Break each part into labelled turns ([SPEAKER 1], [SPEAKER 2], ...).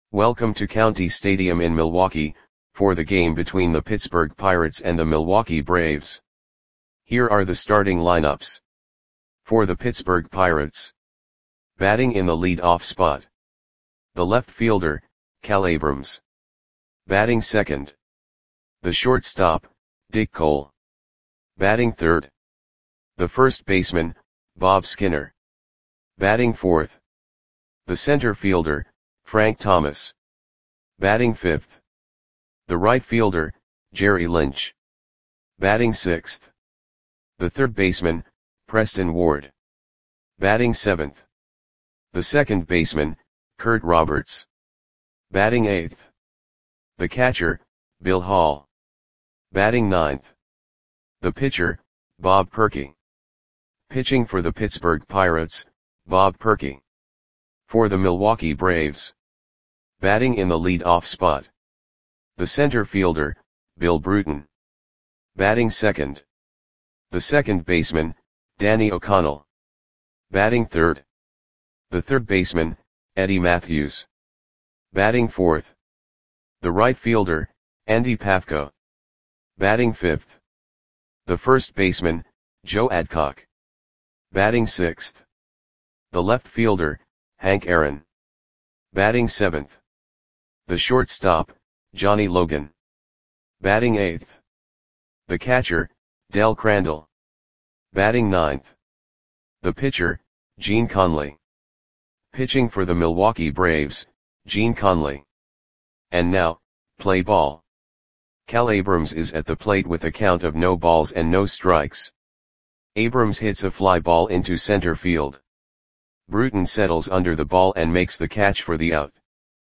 [SPEAKER 1] Welcome to County Stadium in Milwaukee, for the game between the Pittsburgh Pirates and the Milwaukee Braves. Here are the starting lineups. For the Pittsburgh Pirates. Batting in the lead-off spot. The left fielder, Cal Abrams. Batting second. The shortstop, Dick Cole. Batting third. The first baseman, Bob Skinner. Batting fourth. The center fielder, Frank Thomas. Batting fifth. The right fielder, Jerry Lynch. Batting sixth. The third baseman, Preston Ward. Batting seventh. The second baseman, Kurt Roberts. Batting eighth. The catcher, Bill Hall. Batting ninth. The pitcher, Bob Perky. Pitching for the Pittsburgh Pirates, Bob Perky. For the Milwaukee Braves. Batting in the lead-off spot. The center fielder, Bill Bruton. Batting second. The second baseman, Danny O'Connell. Batting third. The third baseman, Eddie Matthews. Batting fourth. The right fielder, Andy Pafko. Batting fifth. The first baseman, Joe Adcock. Batting sixth. The left fielder, Hank Aaron. Batting seventh. The shortstop, Johnny Logan. Batting eighth. The catcher, Del Crandall. Batting ninth. The pitcher, Gene Conley. Pitching for the Milwaukee Braves, Gene Conley. And now, play ball. Cal Abrams is at the plate with a count of no balls and no strikes. Abrams hits a fly ball into center field. Bruton settles under the ball and makes the catch for the out.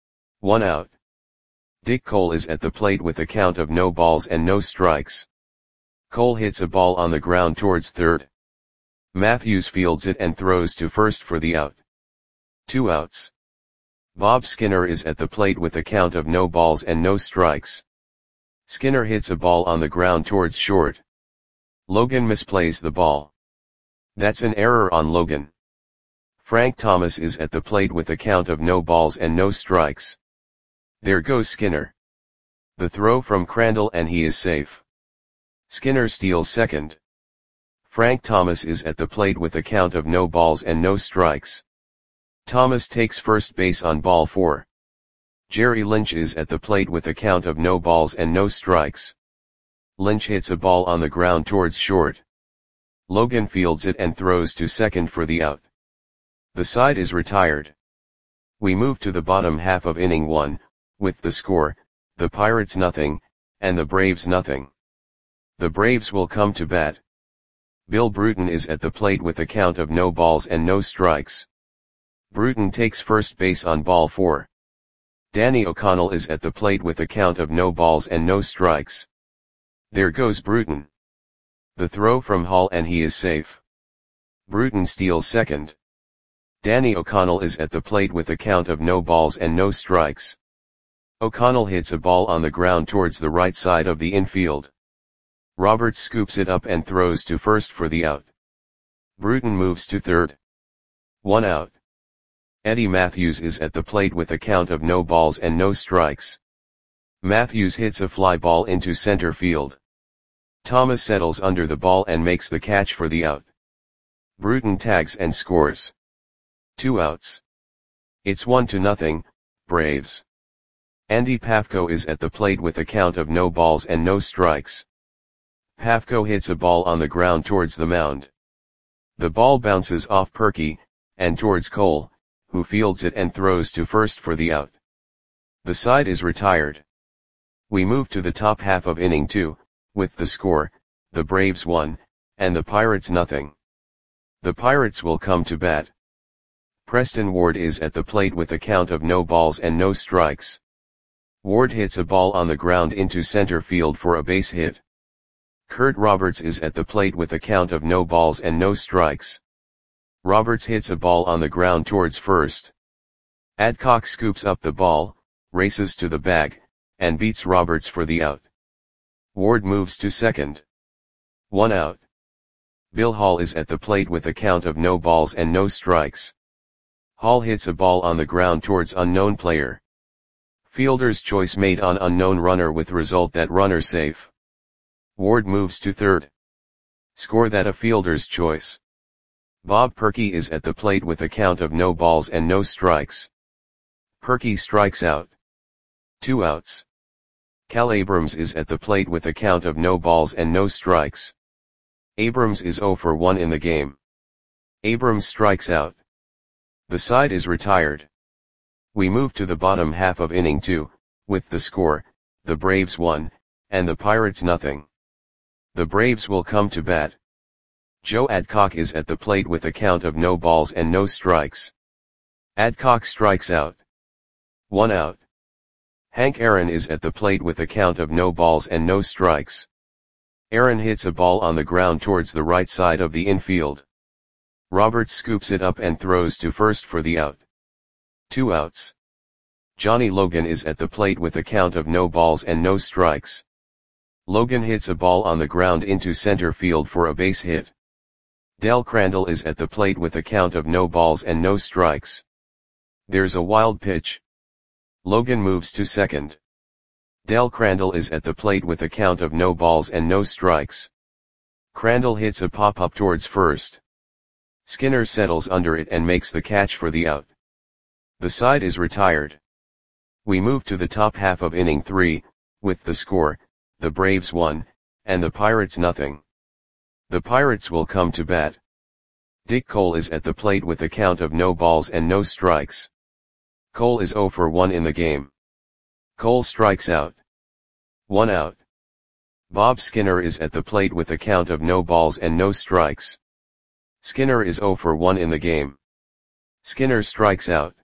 [SPEAKER 1] 1 out. Dick Cole is at the plate with a count of no balls and no strikes. Cole hits a ball on the ground towards third. Matthews fields it and throws to first for the out. 2 outs. Bob Skinner is at the plate with a count of no balls and no strikes. Skinner hits a ball on the ground towards short. Logan misplays the ball. That's an error on Logan. Frank Thomas is at the plate with a count of no balls and no strikes. There goes Skinner. The throw from Crandall and he is safe. Skinner steals second. Frank Thomas is at the plate with a count of no balls and no strikes. Thomas takes first base on ball 4. Jerry Lynch is at the plate with a count of no balls and no strikes. Lynch hits a ball on the ground towards short. Logan fields it and throws to second for the out. The side is retired. We move to the bottom half of inning 1, with the score, the Pirates nothing, and the Braves nothing. The Braves will come to bat. Bill Bruton is at the plate with a count of no balls and no strikes. Bruton takes first base on ball 4. Danny O'Connell is at the plate with a count of no balls and no strikes. There goes Bruton. The throw from Hall and he is safe. Bruton steals second. Danny O'Connell is at the plate with a count of no balls and no strikes. O'Connell hits a ball on the ground towards the right side of the infield. Roberts scoops it up and throws to first for the out. Bruton moves to third. 1 out. Eddie Matthews is at the plate with a count of no balls and no strikes. Matthews hits a fly ball into center field. Thomas settles under the ball and makes the catch for the out. Bruton tags and scores. 2 outs. It's 1-0, Braves. Andy Pafko is at the plate with a count of no balls and no strikes. Pafko hits a ball on the ground towards the mound. The ball bounces off Perky, and towards Cole, who fields it and throws to first for the out. The side is retired. We move to the top half of inning 2, with the score, the Braves 1, and the Pirates nothing. The Pirates will come to bat. Preston Ward is at the plate with a count of no balls and no strikes. Ward hits a ball on the ground into center field for a base hit. Kurt Roberts is at the plate with a count of no balls and no strikes. Roberts hits a ball on the ground towards first. Adcock scoops up the ball, races to the bag, and beats Roberts for the out. Ward moves to second. 1 out. Bill Hall is at the plate with a count of no balls and no strikes. Hall hits a ball on the ground towards unknown player. Fielder's choice made on unknown runner with result that runner safe. Ward moves to third. Score that a fielder's choice. Bob Perky is at the plate with a count of no balls and no strikes. Perky strikes out. 2 outs. Cal Abrams is at the plate with a count of no balls and no strikes. Abrams is 0 for 1 in the game. Abrams strikes out. The side is retired. We move to the bottom half of inning 2, with the score, the Braves 1, and the Pirates nothing. The Braves will come to bat. Joe Adcock is at the plate with a count of no balls and no strikes. Adcock strikes out. 1 out. Hank Aaron is at the plate with a count of no balls and no strikes. Aaron hits a ball on the ground towards the right side of the infield. Roberts scoops it up and throws to first for the out. 2 outs. Johnny Logan is at the plate with a count of no balls and no strikes. Logan hits a ball on the ground into center field for a base hit. Del Crandall is at the plate with a count of no balls and no strikes. There's a wild pitch. Logan moves to second. Del Crandall is at the plate with a count of no balls and no strikes. Crandall hits a pop-up towards first. Skinner settles under it and makes the catch for the out. The side is retired. We move to the top half of inning 3, with the score, the Braves 1, and the Pirates nothing. The Pirates will come to bat. Dick Cole is at the plate with a count of no balls and no strikes. Cole is 0 for 1 in the game. Cole strikes out. 1 out. Bob Skinner is at the plate with a count of no balls and no strikes. Skinner is 0 for 1 in the game. Skinner strikes out.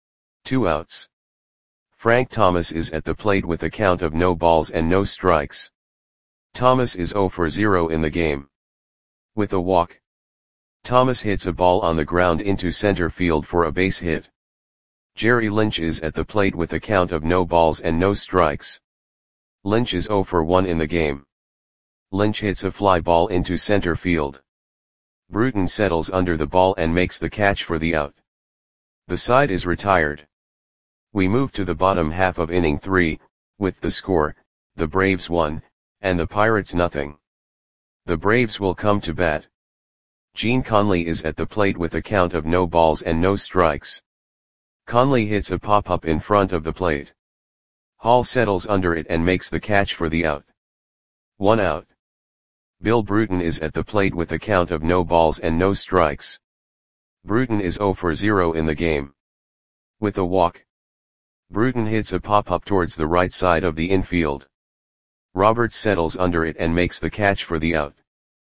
[SPEAKER 1] 2 outs. Frank Thomas is at the plate with a count of no balls and no strikes. Thomas is 0 for 0 in the game. With a walk. Thomas hits a ball on the ground into center field for a base hit. Jerry Lynch is at the plate with a count of no balls and no strikes. Lynch is 0 for 1 in the game. Lynch hits a fly ball into center field. Bruton settles under the ball and makes the catch for the out. The side is retired. We move to the bottom half of inning 3, with the score, the Braves 1, and the Pirates nothing. The Braves will come to bat. Gene Conley is at the plate with a count of no balls and no strikes. Conley hits a pop-up in front of the plate. Hall settles under it and makes the catch for the out. 1 out. Bill Bruton is at the plate with a count of no balls and no strikes. Bruton is 0 for 0 in the game. With a walk. Bruton hits a pop-up towards the right side of the infield. Roberts settles under it and makes the catch for the out.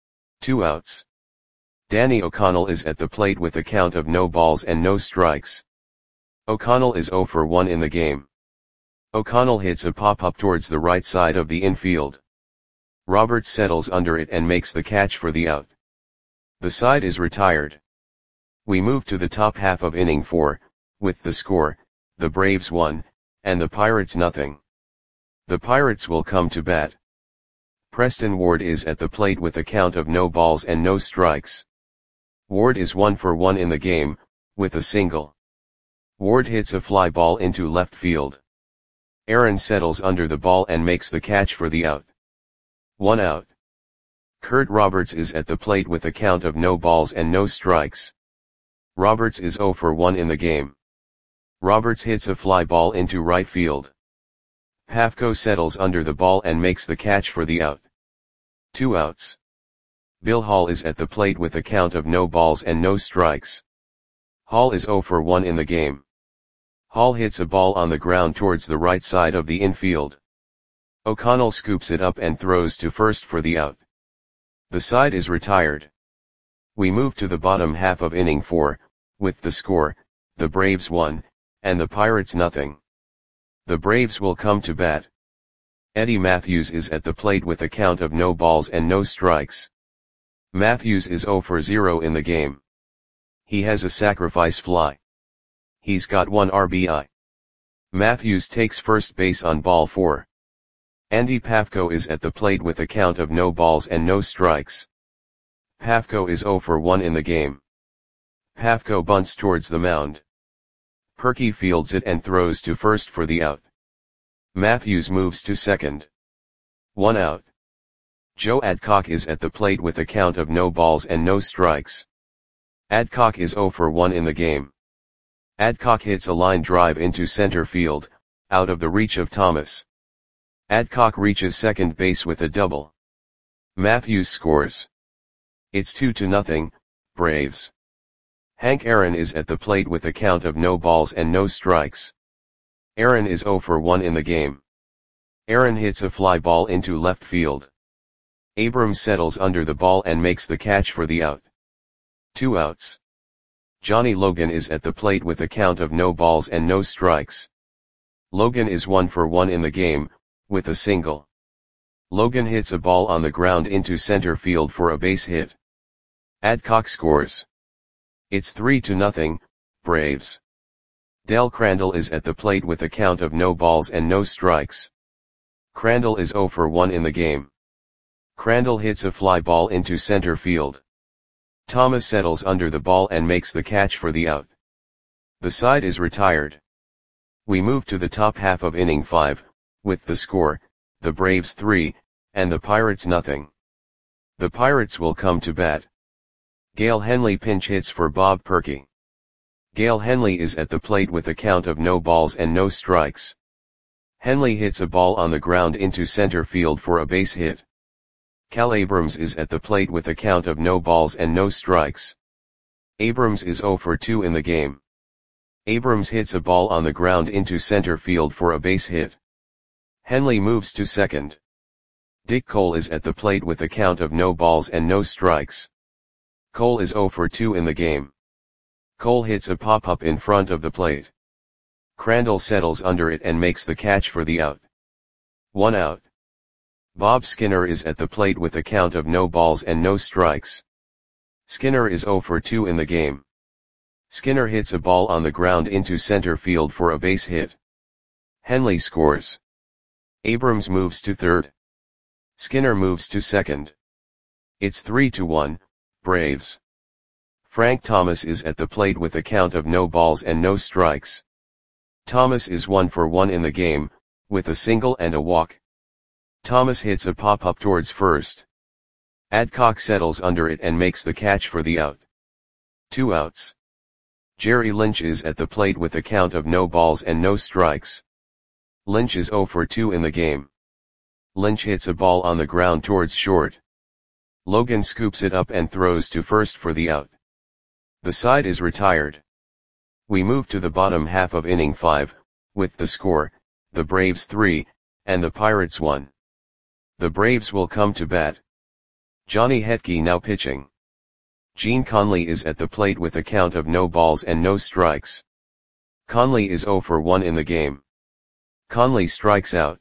[SPEAKER 1] 2 outs. Danny O'Connell is at the plate with a count of no balls and no strikes. O'Connell is 0 for 1 in the game. O'Connell hits a pop-up towards the right side of the infield. Roberts settles under it and makes the catch for the out. The side is retired. We move to the top half of inning 4, with the score, the Braves 1, and the Pirates nothing. The Pirates will come to bat. Preston Ward is at the plate with a count of no balls and no strikes. Ward is 1 for 1 in the game, with a single. Ward hits a fly ball into left field. Aaron settles under the ball and makes the catch for the out. 1 out. Kurt Roberts is at the plate with a count of no balls and no strikes. Roberts is 0 for 1 in the game. Roberts hits a fly ball into right field. Pafko settles under the ball and makes the catch for the out. 2 outs. Bill Hall is at the plate with a count of no balls and no strikes. Hall is 0 for 1 in the game. Hall hits a ball on the ground towards the right side of the infield. O'Connell scoops it up and throws to first for the out. The side is retired. We move to the bottom half of inning 4, with the score, the Braves 1, and the Pirates nothing. The Braves will come to bat. Eddie Matthews is at the plate with a count of no balls and no strikes. Matthews is 0 for 0 in the game. He has a sacrifice fly. He's got 1 RBI. Matthews takes first base on ball 4. Andy Pafko is at the plate with a count of no balls and no strikes. Pafko is 0 for 1 in the game. Pafko bunts towards the mound. Perky fields it and throws to first for the out. Matthews moves to second. 1 out. Joe Adcock is at the plate with a count of no balls and no strikes. Adcock is 0 for 1 in the game. Adcock hits a line drive into center field, out of the reach of Thomas. Adcock reaches second base with a double. Matthews scores. It's 2-0, Braves. Hank Aaron is at the plate with a count of no balls and no strikes. Aaron is 0 for 1 in the game. Aaron hits a fly ball into left field. Abrams settles under the ball and makes the catch for the out. 2 outs. Johnny Logan is at the plate with a count of no balls and no strikes. Logan is 1 for 1 in the game, with a single. Logan hits a ball on the ground into center field for a base hit. Adcock scores. It's 3-0, Braves. Del Crandall is at the plate with a count of no balls and no strikes. Crandall is 0 for 1 in the game. Crandall hits a fly ball into center field. Thomas settles under the ball and makes the catch for the out. The side is retired. We move to the top half of inning 5, with the score, the Braves 3, and the Pirates 0. The Pirates will come to bat. Gale Henley pinch hits for Bob Perky. Gale Henley is at the plate with a count of no balls and no strikes. Henley hits a ball on the ground into center field for a base hit. Cal Abrams is at the plate with a count of no balls and no strikes. Abrams is 0 for 2 in the game. Abrams hits a ball on the ground into center field for a base hit. Henley moves to second. Dick Cole is at the plate with a count of no balls and no strikes. Cole is 0 for 2 in the game. Cole hits a pop-up in front of the plate. Crandall settles under it and makes the catch for the out. 1 out. Bob Skinner is at the plate with a count of no balls and no strikes. Skinner is 0 for 2 in the game. Skinner hits a ball on the ground into center field for a base hit. Henley scores. Abrams moves to third. Skinner moves to second. It's 3-1, Braves. Frank Thomas is at the plate with a count of no balls and no strikes. Thomas is 1 for 1 in the game, with a single and a walk. Thomas hits a pop-up towards first. Adcock settles under it and makes the catch for the out. 2 outs. Jerry Lynch is at the plate with a count of no balls and no strikes. Lynch is 0 for 2 in the game. Lynch hits a ball on the ground towards short. Logan scoops it up and throws to first for the out. The side is retired. We move to the bottom half of inning 5, with the score, the Braves 3, and the Pirates 1. The Braves will come to bat. Johnny Hetke now pitching. Gene Conley is at the plate with a count of no balls and no strikes. Conley is 0 for 1 in the game. Conley strikes out.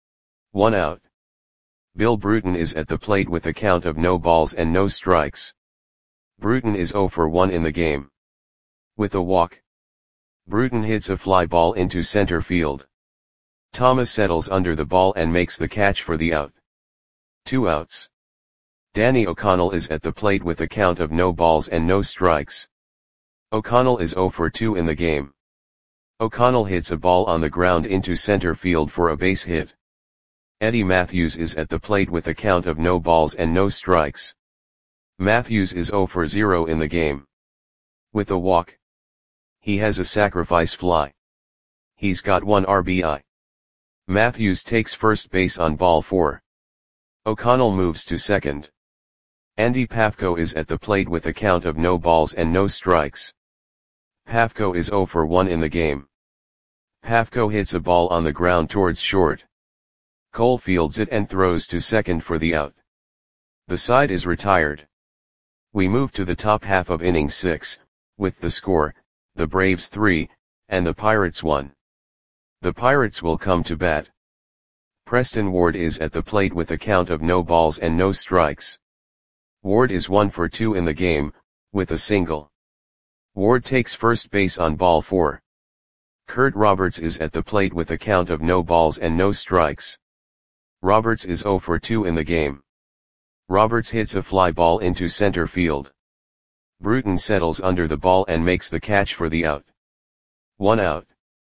[SPEAKER 1] 1 out. Bill Bruton is at the plate with a count of no balls and no strikes. Bruton is 0 for 1 in the game. With a walk. Bruton hits a fly ball into center field. Thomas settles under the ball and makes the catch for the out. 2 outs. Danny O'Connell is at the plate with a count of no balls and no strikes. O'Connell is 0 for 2 in the game. O'Connell hits a ball on the ground into center field for a base hit. Eddie Matthews is at the plate with a count of no balls and no strikes. Matthews is 0 for 0 in the game. With a walk. He has a sacrifice fly. He's got 1 RBI. Matthews takes first base on ball 4. O'Connell moves to second. Andy Pafko is at the plate with a count of no balls and no strikes. Pafko is 0 for 1 in the game. Pafko hits a ball on the ground towards short. Cole fields it and throws to second for the out. The side is retired. We move to the top half of inning 6, with the score, the Braves 3, and the Pirates 1. The Pirates will come to bat. Preston Ward is at the plate with a count of no balls and no strikes. Ward is 1 for 2 in the game, with a single. Ward takes first base on ball 4. Kurt Roberts is at the plate with a count of no balls and no strikes. Roberts is 0 for 2 in the game. Roberts hits a fly ball into center field. Bruton settles under the ball and makes the catch for the out. 1 out.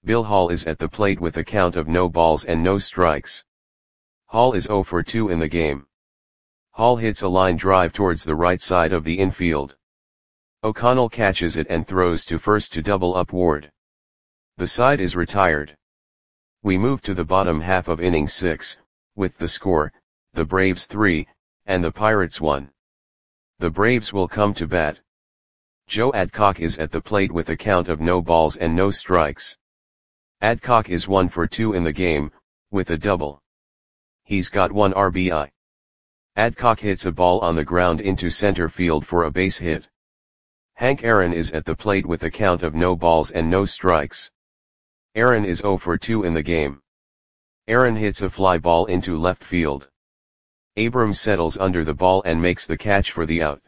[SPEAKER 1] Bill Hall is at the plate with a count of no balls and no strikes. Hall is 0 for 2 in the game. Hall hits a line drive towards the right side of the infield. O'Connell catches it and throws to first to double up Ward. The side is retired. We move to the bottom half of inning 6, with the score, the Braves 3, and the Pirates 1. The Braves will come to bat. Joe Adcock is at the plate with a count of no balls and no strikes. Adcock is 1 for 2 in the game, with a double. He's got 1 RBI. Adcock hits a ball on the ground into center field for a base hit. Hank Aaron is at the plate with a count of no balls and no strikes. Aaron is 0 for 2 in the game. Aaron hits a fly ball into left field. Abrams settles under the ball and makes the catch for the out.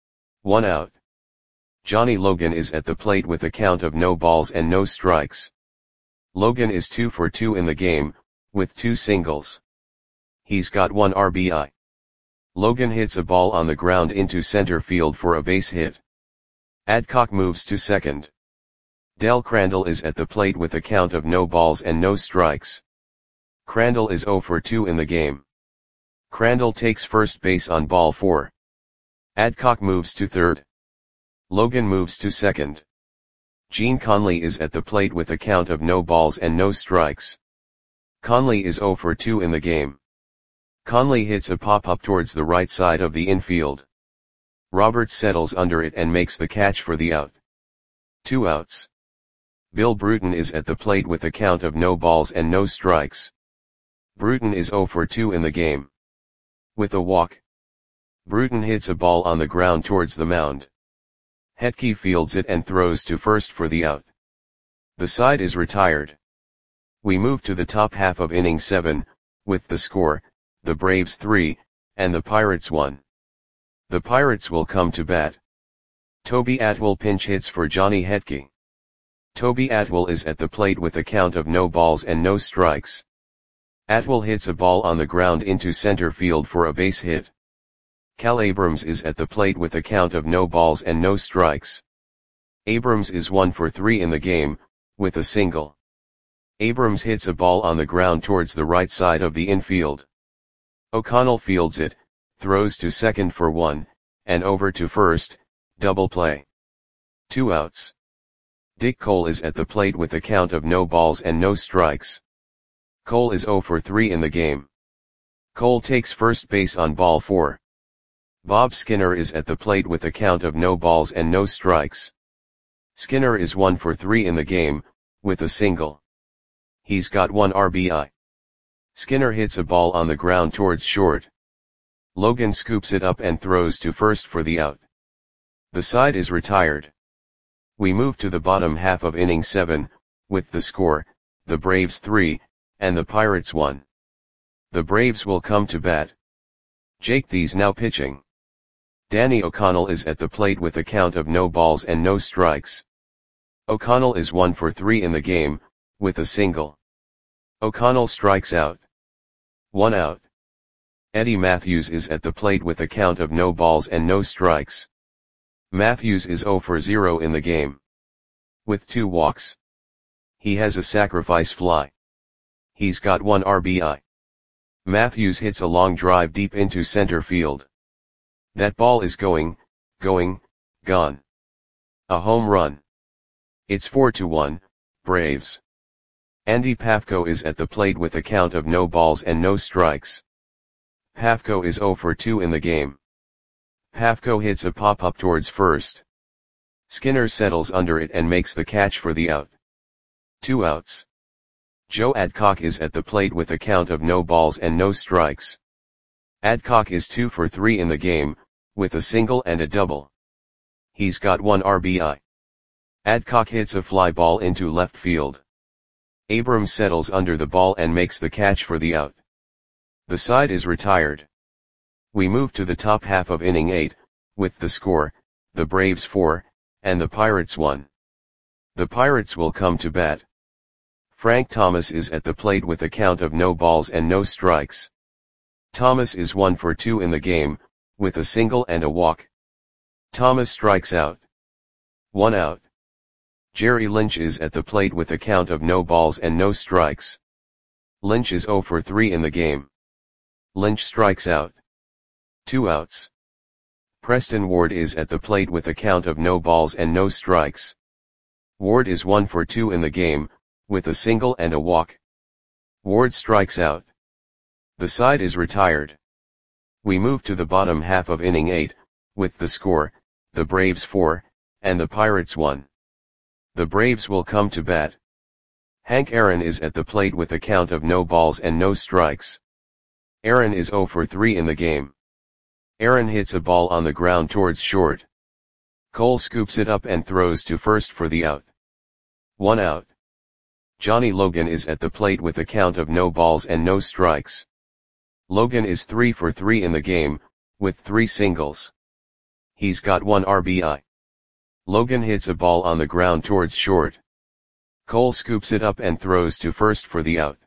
[SPEAKER 1] 1 out. Johnny Logan is at the plate with a count of no balls and no strikes. Logan is 2 for 2 in the game, with 2 singles. He's got 1 RBI. Logan hits a ball on the ground into center field for a base hit. Adcock moves to second. Del Crandall is at the plate with a count of no balls and no strikes. Crandall is 0 for 2 in the game. Crandall takes first base on ball 4. Adcock moves to third. Logan moves to second. Gene Conley is at the plate with a count of no balls and no strikes. Conley is 0 for 2 in the game. Conley hits a pop-up towards the right side of the infield. Roberts settles under it and makes the catch for the out. 2 outs. Bill Bruton is at the plate with a count of no balls and no strikes. Bruton is 0 for 2 in the game. With a walk. Bruton hits a ball on the ground towards the mound. Hetke fields it and throws to first for the out. The side is retired. We move to the top half of inning 7, with the score, the Braves 3, and the Pirates 1. The Pirates will come to bat. Toby Atwell pinch hits for Johnny Hetke. Toby Atwell is at the plate with a count of no balls and no strikes. Atwell hits a ball on the ground into center field for a base hit. Cal Abrams is at the plate with a count of no balls and no strikes. Abrams is 1 for 3 in the game, with a single. Abrams hits a ball on the ground towards the right side of the infield. O'Connell fields it, throws to second for 1, and over to first, double play. 2 outs. Dick Cole is at the plate with a count of no balls and no strikes. Cole is 0 for 3 in the game. Cole takes first base on ball 4. Bob Skinner is at the plate with a count of no balls and no strikes. Skinner is 1 for 3 in the game, with a single. He's got 1 RBI. Skinner hits a ball on the ground towards short. Logan scoops it up and throws to first for the out. The side is retired. We move to the bottom half of inning 7, with the score, the Braves 3, and the Pirates 1. The Braves will come to bat. Jake Thies now pitching. Danny O'Connell is at the plate with a count of no balls and no strikes. O'Connell is 1 for 3 in the game, with a single. O'Connell strikes out. 1 out. Eddie Matthews is at the plate with a count of no balls and no strikes. Matthews is 0 for 0 in the game. With 2 walks. He has a sacrifice fly. He's got 1 RBI. Matthews hits a long drive deep into center field. That ball is going, gone. A home run. It's 4-1, Braves. Andy Pafko is at the plate with a count of no balls and no strikes. Pafko is 0 for 2 in the game. Pafko hits a pop-up towards first. Skinner settles under it and makes the catch for the out. 2 outs. Joe Adcock is at the plate with a count of no balls and no strikes. Adcock is 2 for 3 in the game, with a single and a double. He's got 1 RBI. Adcock hits a fly ball into left field. Abrams settles under the ball and makes the catch for the out. The side is retired. We move to the top half of inning 8, with the score, the Braves 4, and the Pirates 1. The Pirates will come to bat. Frank Thomas is at the plate with a count of no balls and no strikes. Thomas is 1 for 2 in the game, with a single and a walk. Thomas strikes out. 1 out. Jerry Lynch is at the plate with a count of no balls and no strikes. Lynch is 0 for 3 in the game. Lynch strikes out. 2 outs. Preston Ward is at the plate with a count of no balls and no strikes. Ward is 1 for 2 in the game, with a single and a walk. Ward strikes out. The side is retired. We move to the bottom half of inning 8, with the score, the Braves 4, and the Pirates 1. The Braves will come to bat. Hank Aaron is at the plate with a count of no balls and no strikes. Aaron is 0 for 3 in the game. Aaron hits a ball on the ground towards short. Cole scoops it up and throws to first for the out. 1 out. Johnny Logan is at the plate with a count of no balls and no strikes. Logan is 3 for 3 in the game, with 3 singles. He's got 1 RBI. Logan hits a ball on the ground towards short. Cole scoops it up and throws to first for the out.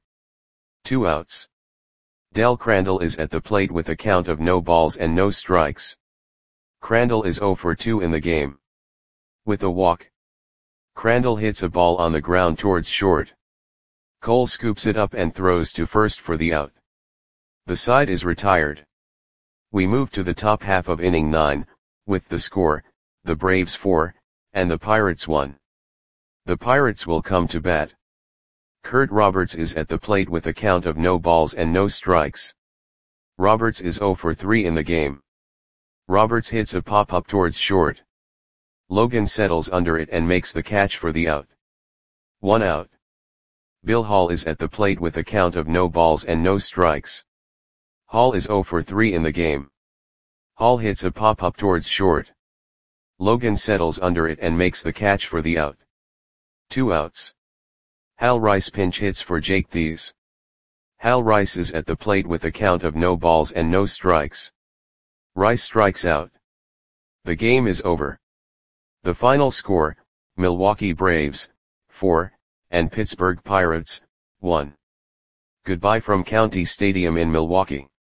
[SPEAKER 1] 2 outs. Del Crandall is at the plate with a count of no balls and no strikes. Crandall is 0 for 2 in the game. With a walk. Crandall hits a ball on the ground towards short. Cole scoops it up and throws to first for the out. The side is retired. We move to the top half of inning 9, with the score, the Braves 4, and the Pirates 1. The Pirates will come to bat. Kurt Roberts is at the plate with a count of no balls and no strikes. Roberts is 0 for 3 in the game. Roberts hits a pop-up towards short. Logan settles under it and makes the catch for the out. 1 out. Bill Hall is at the plate with a count of no balls and no strikes. Hall is 0 for 3 in the game. Hall hits a pop-up towards short. Logan settles under it and makes the catch for the out. 2 outs. Hal Rice pinch hits for Jake Thies. Hal Rice is at the plate with a count of no balls and no strikes. Rice strikes out. The game is over. The final score, Milwaukee Braves, 4, and Pittsburgh Pirates, 1. Goodbye from County Stadium in Milwaukee.